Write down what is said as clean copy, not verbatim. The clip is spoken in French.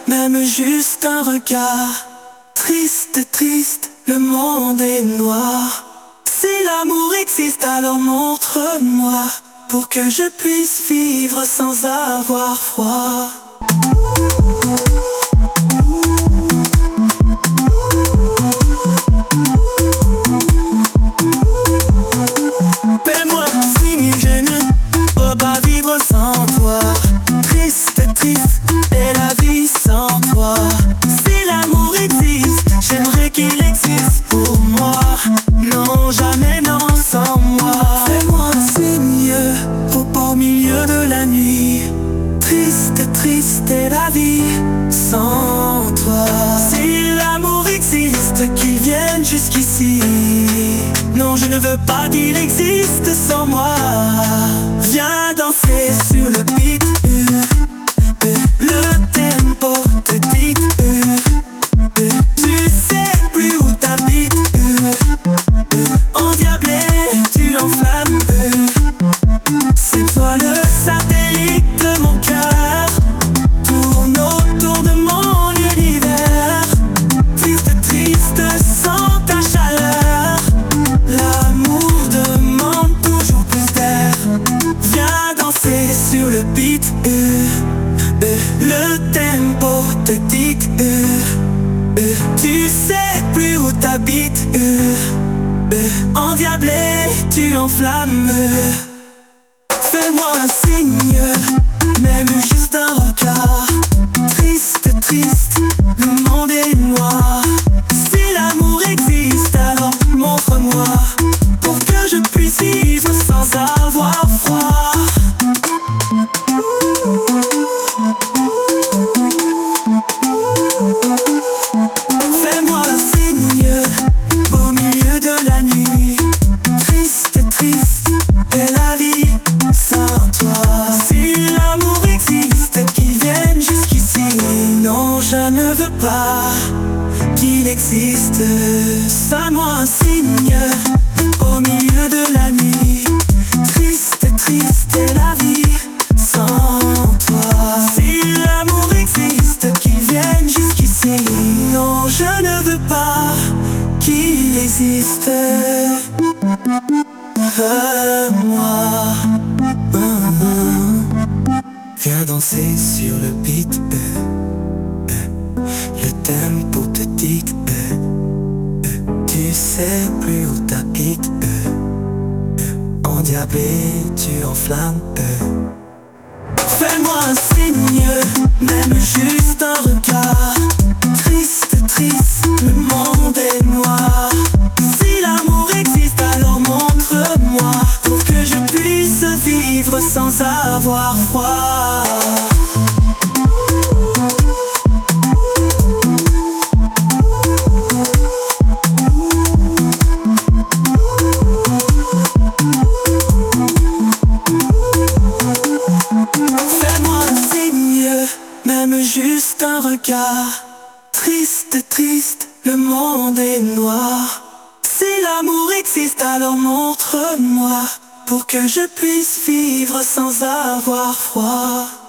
même juste un regard. Triste, triste, le monde est noir. Si l'amour existe, alors montre-moi, pour que je puisse vivre sans avoir froid. Fais-moi signe, je ne peux pas vivre sans toi. Triste, triste est la vie sans toi. Si l'amour existe, j'aimerais qu'il existe pour moi. Non, jamais non sans moi. Fais-moi un signe au milieu de la nuit. Triste, triste est la vie sans toi. Si l'amour existe, qu'il vienne jusqu'ici. Non, je ne veux pas qu'il existe sans moi. Viens danser sur le beat. Le tempo te dicte. Tu sais plus où t'habites. Endiablé, tu enflammes. C'est toi le satellite de mon cœur. Tourne autour de mon univers. Triste, triste sans ta chaleur. L'amour demande toujours plus d'air. Viens danser sur le beat. Le tempo te dicte. Tu sais plus où t'habites. Endiablé, tu enflammes. Fais-moi un signe, même juste un regard. Triste, triste, le monde est noir. Si l'amour existe, alors montre-moi, pour que je puisse vivre sans avoir froid. Fais-moi un signe au milieu de la nuit. Triste, triste est la vie sans toi. Si l'amour existe, qu'il vienne jusqu'ici. Non, je ne veux pas qu'il existe. Fais-moi un signe au milieu de la nuit. Triste, triste est la vie sans toi. Si l'amour existe, qu'il vienne jusqu'ici. Non, je ne veux pas qu'il existe. Moi, viens danser sur le beat. Le tempo te dicte. Tu sais plus où t'habites. Endiablé, tu enflammes. Fais-moi un signe, même juste un regard. Triste, triste, le monde est noir. Si l'amour existe, alors montre-moi, pour que je puisse vivre sans avoir froid. Fais-moi un signe, même juste un regard. Triste, triste, le monde est noir. Si l'amour existe, alors montre-moi, pour que je puisse vivre sans avoir froid.